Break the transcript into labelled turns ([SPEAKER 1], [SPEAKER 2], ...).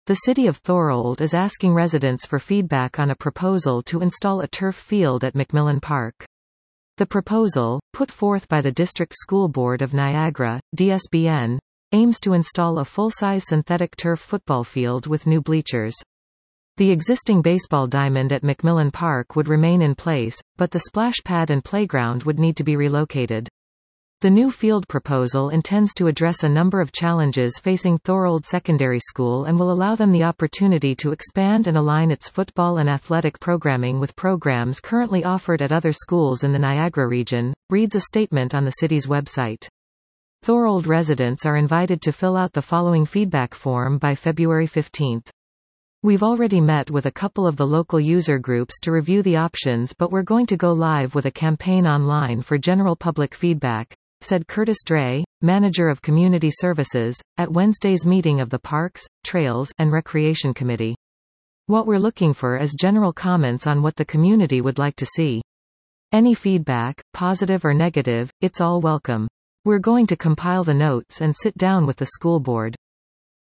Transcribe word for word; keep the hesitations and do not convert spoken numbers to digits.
[SPEAKER 1] The city of Thorold is asking residents for feedback on a proposal to install a turf field at McMillan Park. The proposal, put forth by the District School Board of Niagara, D S B N, aims to install a full-size synthetic turf football field with new bleachers. The existing baseball diamond at McMillan Park would remain in place, but the splash pad and playground would need to be relocated. The new field proposal intends to address a number of challenges facing Thorold Secondary School and will allow them the opportunity to expand and align its football and athletic programming with programs currently offered at other schools in the Niagara region, reads a statement on the city's website. Thorold residents are invited to fill out the following feedback form by February fifteenth. We've already met with a couple of the local user groups to review the options, but we're going to go live with a campaign online for general public feedback, said Curtis Dray, manager of community services, at Wednesday's meeting of the Parks, Trails, and Recreation Committee. What we're looking for is general comments on what the community would like to see. Any feedback, positive or negative, it's all welcome. We're going to compile the notes and sit down with the school board.